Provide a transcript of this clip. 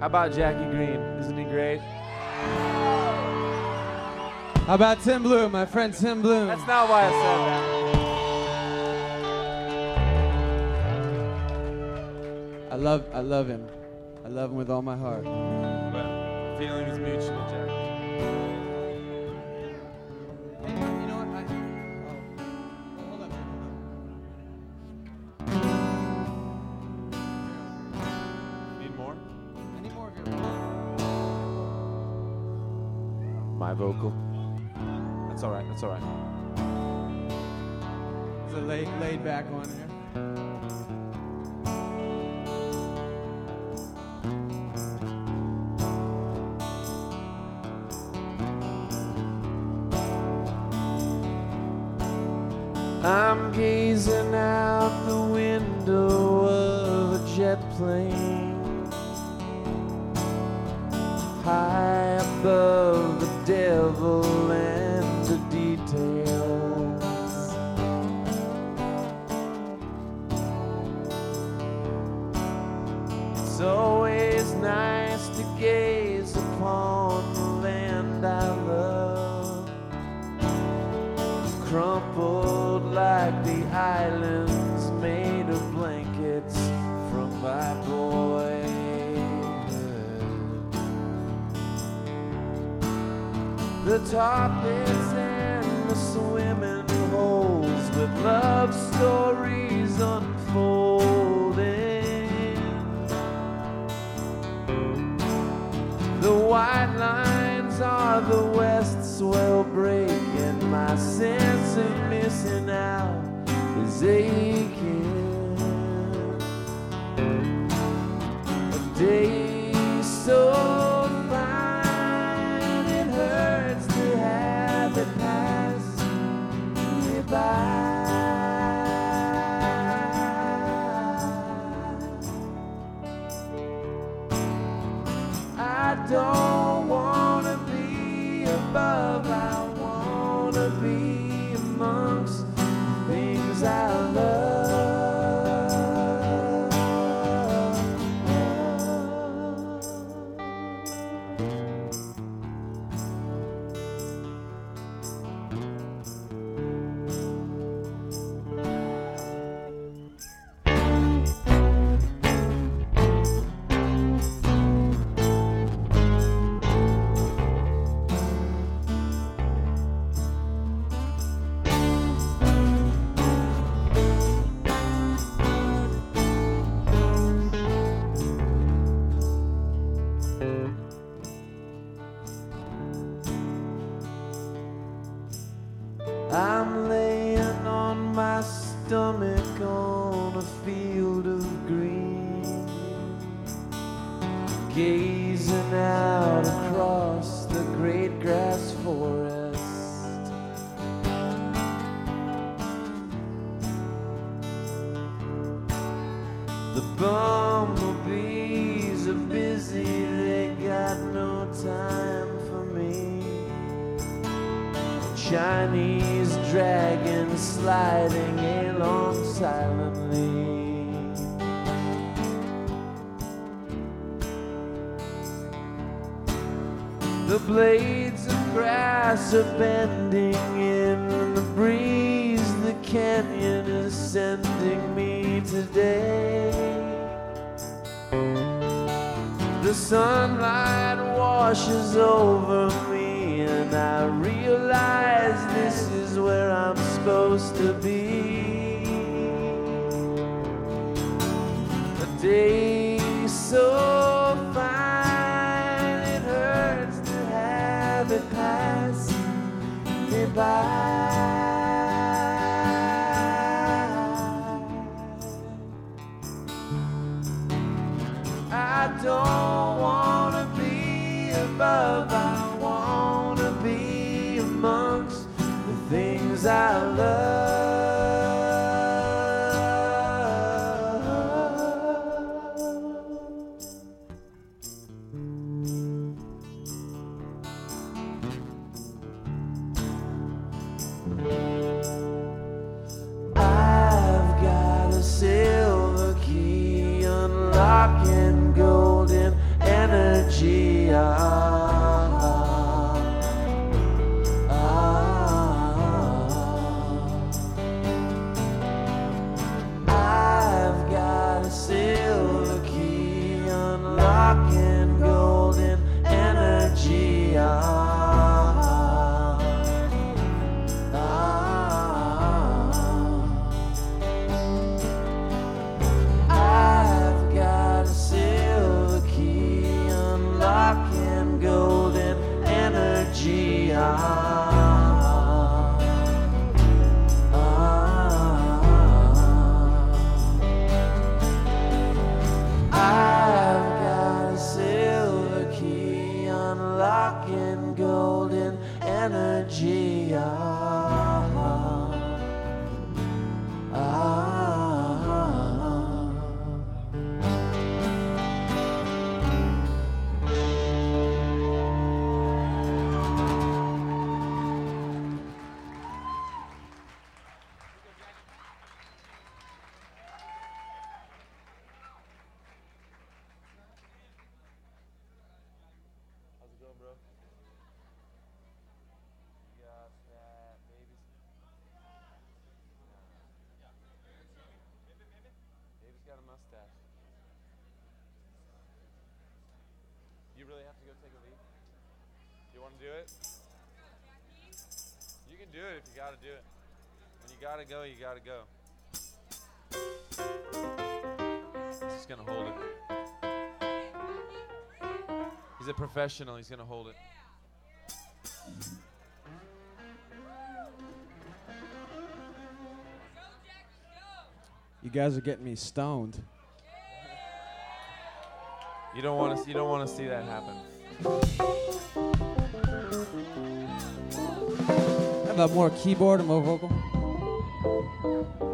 How about Jackie Green? Isn't he great? How about Tim Bloom, my friend Tim Bloom? That's not why I said that. I love him. I love him with all my heart. But feeling is mutual, Jackie. Hey, you know what? Hold up. Need more? I need more of your My vocal. That's all right. That's all right. It's a laid back one here. I'm gazing out the window of a jet plane, high above the devil and the details. It's always nice to gaze upon the land I love, crumpled like the islands made of blankets from my boyhood. The topless and the swimming holes with love stories unfolding. The white lines are the west swell break, and my sense of missing out is aching. A day so fine it hurts to have it pass me by. I don't wanna be above, I wanna be amongst things I love. I'm laying on my stomach on a field of green, gazing out across the great grass forest. The bumblebees are busy, they got no time for me. Chinese dragon sliding along silently. The blades of grass are bending in the breeze. The canyon is sending me today. The sunlight washes over me, and I realize this is where I'm supposed to be. A day so fine it hurts to have it pass me by. I don't wanna be above, I wanna be amongst the things I love. I've got a silver key unlocking golden and want to do it? You can do it if you got to do it. When you got to go, you got to go. He's going to hold it. He's a professional. He's going to hold it. You guys are getting me stoned. You don't want to see that happen. How about more keyboard and more vocal?